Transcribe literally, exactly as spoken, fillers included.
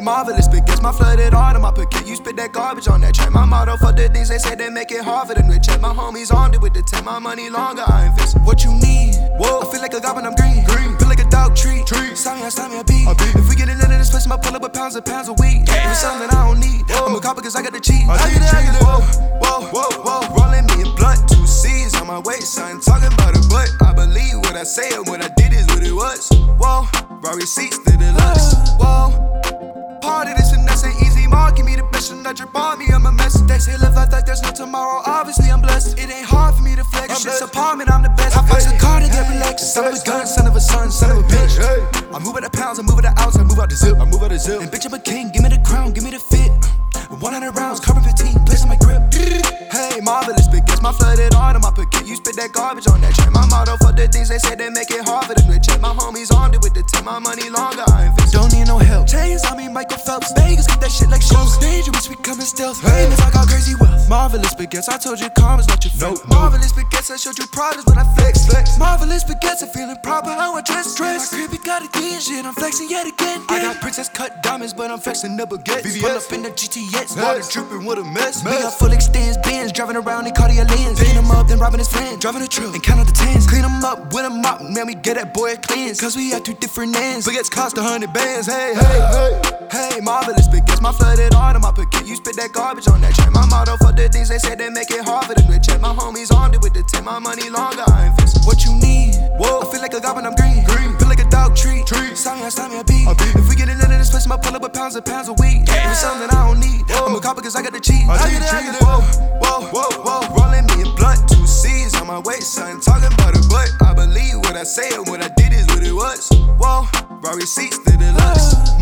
marvelous, but guess my flooded heart in my pocket. You spit that garbage on that train. My motto for the things they say they make it hard for them to check. My homies armed it with the ten. My money longer, I invest. What you need? Whoa. I feel like a goblin, I'm green. green. Feel like a dog tree. tree. Slimy, I slimy, I beat. If we get it into this place, I'ma pull up with pounds and pounds a week. Yeah. If it's something I don't need, whoa. I'm a copper cause I got the cheese. I get it, I get it. Whoa, whoa, whoa, whoa. Rolling me in blunt, two C's on my waist. I ain't talking about it, but I believe what I say and what I did is what it was. Whoa, Rari seats to the lux. Whoa. Part of this and that's an easy mark. Give me the best and not drip on me. I'm a mess. They say live life like there's no tomorrow. Obviously I'm blessed. It ain't hard for me to flex. Shit's apartment, I'm the best. I flex a car to get relaxed. Son of a gun, son of a son, son of a bitch. I move out the pounds, I move out the ounce, I move out the zip, I move out the zip. And bitch, I'm a king. Give me the crown, give me the fit. one hundred rounds, carbon fifteen, place on my grip. Hey, marvelous, but guess my flooded heart in my pocket. You spit that garbage on that train. My motto for the things they say they make it hard for them to check. My homies armed it with the ten. My money longer, I invest. Don't need no help. Chains on me, Michael Phelps. Vegas get that shit like shows. Dangerous, we coming stealth. Famous, I got crazy wealth. Marvelous, but guess I told you karma's not your friend. Nope, marvelous, but guess I showed you progress when I flex. flex. Marvelous, but guess I'm feeling proper how I dress. dress. My crib, it got a key and shit. I'm flexing yet again. I got princess cut diamonds, but I'm flexing the baguettes. Pull up in the G T X, water dripping with a mess. We got full extends, bins, driving around in Cartier lens. Picking him up, then robbing his friend. Driving a truck and count out the tens. Clean him up, with him up, man, we get that boy cleans. Cause we at two different ends. Baguettes cost a hundred bands. Hey, hey, hey. Hey, marvelous, but guess my flooded heart in my pocket. You spit that garbage on that train. My motto for the things they say they make it hard for them to check. My homies armed it with the ten. My money longer, I invest. What you need? Whoa. I feel like a goblin, I'm green. green. Feel like a dog tree. tree. Slimy, I slimy, I beat. If we get it into this place, I'ma pull up with pounds and pounds a week. Yeah. If it's something I don't need, whoa. I'm a copper cause I got the cheese. I get it, I get it. Whoa, whoa, whoa, whoa. Rolling me in blunt, two C's on my waist. I ain't talking about it, but I believe what I say and what I did is what it was. Whoa, Rari seats to the lux.